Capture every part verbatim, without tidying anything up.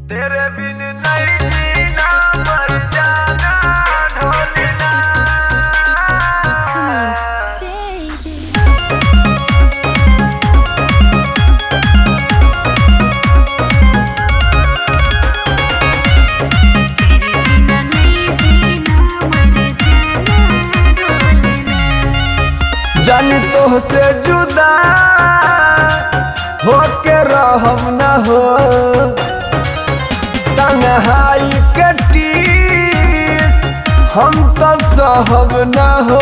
तेरे बिन नहीं जीना मर जाना ढोलना। जानी तो से जुदा होके रहम न हो, तन्हाई के टीस हम तो सहब न हो।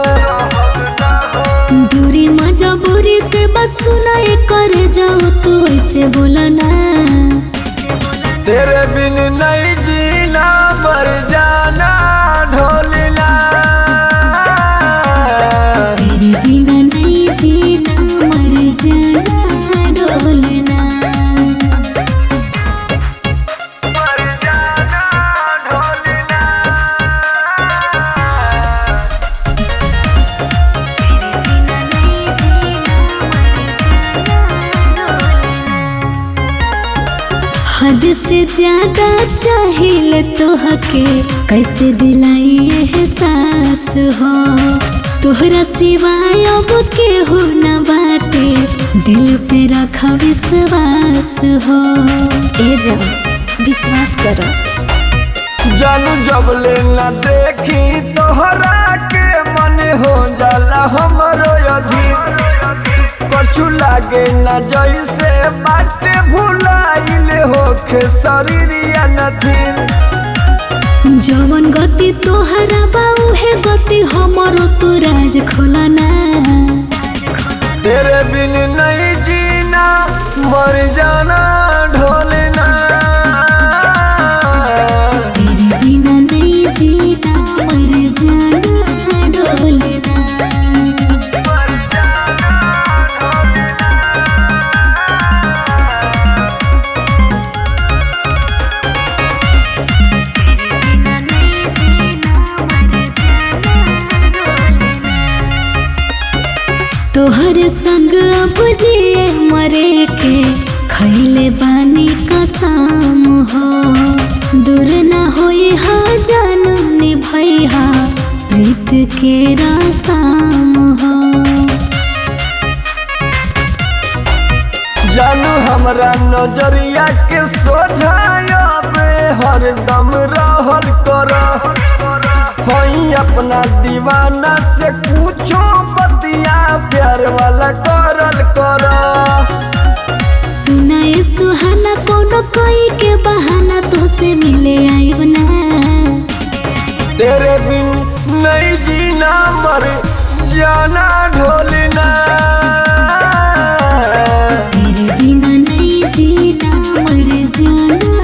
दूरी मजबूरी से बस सुना कर जाओ तो ऐसे बोला ना। तेरे बिन नहीं जीना मर जाना ढोलना। तेरे बिना नहीं जीना मर जाना ढोलना। मर जाना ढोलना। हद से ज्यादा चाहिए तो हके कैसे दिलाई एहसास हो। तोहरा सिवाय अब के हो न बाटे दिल पे रखा विश्वास हो। ए जा विश्वास करो। जानू जब ले न देखी तोहरा के मन हो जाला हमरो अधीर। कछु लागे न जैसे बाटे भुलाइल होखे शरीरिया नथीन। जवन गति तोहरा बाऊ है गति हमरो तो राज खोला ना। तेरे बिन नहीं जीना मर जाना ढोलना। तेरे बिना नहीं जीना मर जाना ढोलना। तोहर संग अब जिए मरे के खैले बानी कसम हो। दूर न होई हा जानू निभैया प्रीत के रसम हो। जानू हमरा नजरिया के सोझायाबे हरदम रहल कर। हई अपना दीवाना से पूछो बतिया प्यार वाला करल कर। सुनाए सुहाना कोनो कोई के बहाना तो से मिले आइब ना। तेरे बिन नहीं जीना मर जाना ढोलना। तेरे बिना नहीं जीना मर जाना।